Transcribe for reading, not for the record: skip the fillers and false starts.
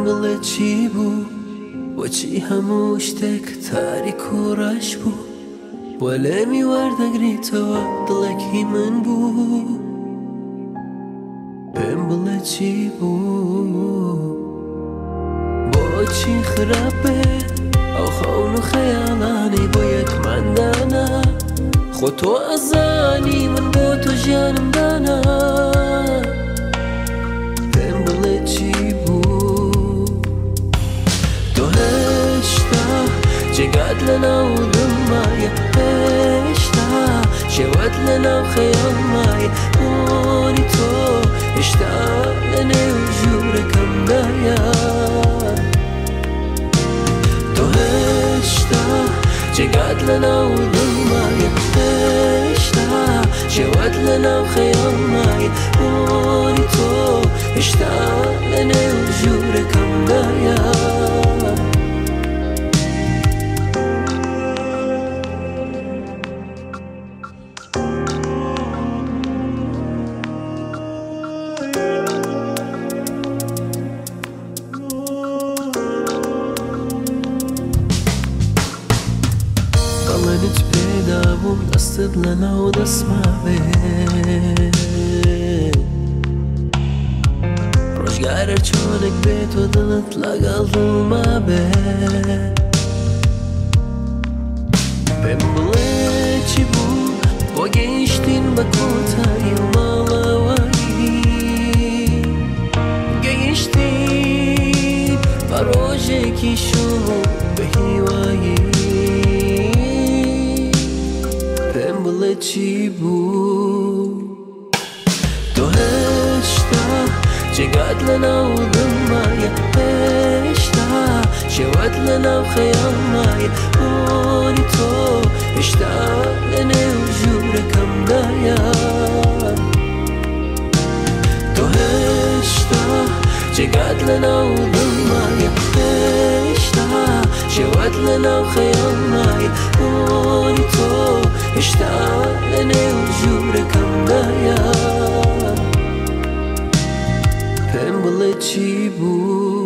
بڵێ چی بوو وەچی هەموو شتێک تاریک و ڕەش بوو وە لێمی وەردەگریتەوە دڵێکی من بوو پێم بڵێ چی بوو بۆچی خراپێ ئەو خەون و خەیاڵانەی بۆ یەکماندانە خۆ تۆ ئەزانی من بۆ تۆ ژیانم دانا پێم بڵێ چی بوو تۆ هێشتا جێگات لەناو دڵمایە هێشتا شێوەت لەناو خەیاڵمایە بۆنی تۆ هێشتا لەنێو ژوورەکەمدایە تۆ هێشتا جێگات لەناو دڵمایە هێشتا شێوەت لەناو خەیاڵمایە بۆنی تۆ هێشتا لەنێو ژوورەکەمدایە بەڵێنت پێدا بووم دەستت لەناو دەستما بێ ڕۆژگارە چۆنێک بێت و دڵت لەگەڵ دڵما بێ پێم بڵێ چی بوو بۆ گەیشتین بە کۆتایی و ماڵەوەی گەیشتین بە ڕۆژێکی شوم بە هیوایی پێم بڵێ چی بوو تۆ هێشتا جێگات لەناو دڵمایە هێشتا شێوەت لەناو خەیاڵمایە بۆنی تۆ هێشتا لەنێو ژوورەکەمدایە تۆ هێشتا جێگات لەناو دڵمایە هێشتا شێوەت لەناو خەیاڵمایە بۆنی تۆ هێشتا لەنێو ژوورەکەمدایە پێم بڵێ چی بوو